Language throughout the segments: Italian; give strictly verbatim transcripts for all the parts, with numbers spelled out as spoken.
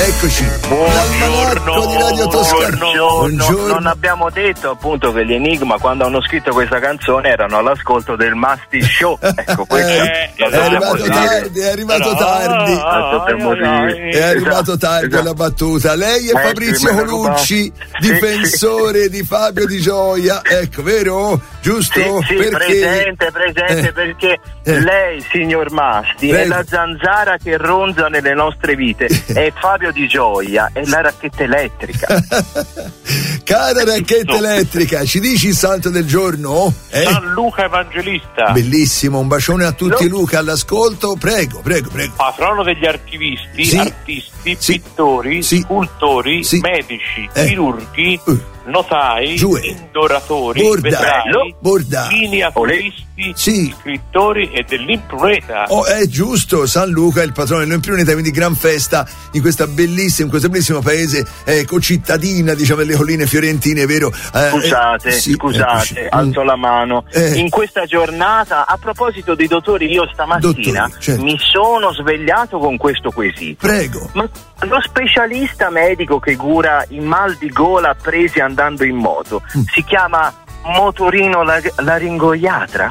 eccoci. L'almanacco di Radio Toscana. Buongiorno. Non abbiamo detto appunto che gli Enigma, quando hanno scritto questa canzone, erano all'ascolto del Masti Show. Ecco, questo eh, è, è arrivato tardi, è arrivato no, tardi. No, no, no, è arrivato tardi esatto. La battuta. Lei è eh, Fabrizio sì, Colucci, difensore sì, sì. di Fabio Di Gioia. Ecco, vero? Giusto? Sì, sì, perché... presente, presente, eh, perché eh, lei, signor Masti, prego. È la zanzara che ronza nelle nostre vite. È Fabio Di Gioia, è la racchetta elettrica. Cara racchetta elettrica, ci dici il santo del giorno? Eh? San Luca Evangelista. Bellissimo, un bacione a tutti. Lo... Luca all'ascolto, prego, prego, prego. Patrono degli archivisti, sì. artisti, sì. pittori, sì. scultori, sì. medici, eh. chirurghi, uh. notai, Giue. indoratori, Borda. Borda. miniaturisti, sì. scrittori e dell'impruneta. Oh, è giusto, San Luca è il patrono dell'impruneta, quindi gran festa in questa bellissima, in questo bellissimo paese, ecco, cittadina, diciamo, delle colline fiorentine, vero? Eh, scusate, eh, sì, scusate, eccoci. alzo la mano. Eh. In questa giornata, a proposito dei dottori, io stamattina Dottori, certo. mi sono svegliato con questo quesito. Prego. Ma lo specialista medico che cura i mal di gola presi andando in moto mm. si chiama motorino la- laringoiatra?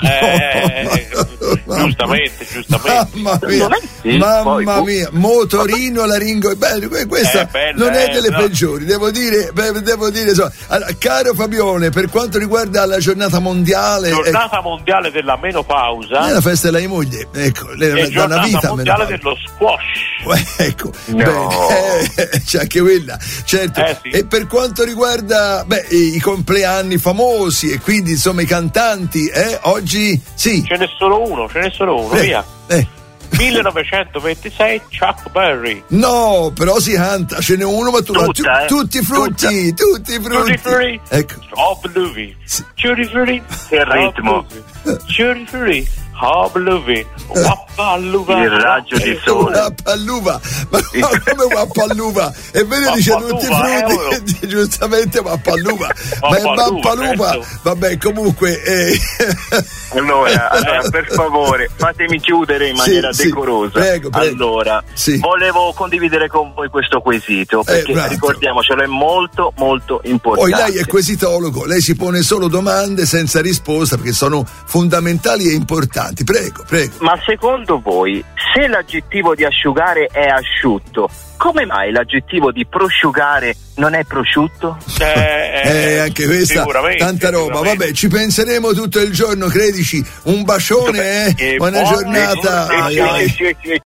Eh, giustamente, giustamente. Mamma mia, sì, mamma poi, mia, motorino laringo. Beh, questa eh, bella, non è eh, delle no. peggiori, devo dire, beh, devo dire insomma. Allora, caro Fabione, per quanto riguarda la giornata mondiale, giornata ecco, mondiale della menopausa, è la festa della moglie, ecco, le, è da una vita mondiale menopausa. dello squash. Ecco, no. bene, eh, c'è anche quella, certo. Eh, sì. E per quanto riguarda beh, i, i compleanni famosi e quindi insomma i cantanti, eh, oggi sì. Ce n'è solo uno, ce n'è solo uno, eh, via. Eh. millenovecentoventisei Chuck Berry. No, però si canta, ce n'è uno, ma tu Tutta, tu, eh. tutti i frutti, Tutta. tutti i frutti. Tutti frutti. Ecco. Obluvi. Sì. Tutti frutti. Che ritmo. Tutti frutti. Obluvi. Wappaluva. Il raggio di sole. Wappaluva, ma no, come Wappaluva? E vedi dice tutti i frutti, eh, giustamente Wappaluva, ma è Wappaluva. Certo. Vabbè, comunque eh. allora, allora, per favore, fatemi chiudere in maniera sì, decorosa. Sì, prego, prego. Allora, sì. volevo condividere con voi questo quesito, perché eh, ricordiamocelo, è molto molto importante. Poi lei è quesitologo, lei si pone solo domande senza risposta perché sono fondamentali e importanti. Prego, prego. Ma secondo voi, se l'aggettivo di asciugare è asciutto, come mai l'aggettivo di prosciugare non è prosciutto? Eh, eh anche questa tanta roba. Vabbè, ci penseremo tutto il giorno, credici. Un bacione, eh? E buona buon giornata. e, ai, e, ai. e, e,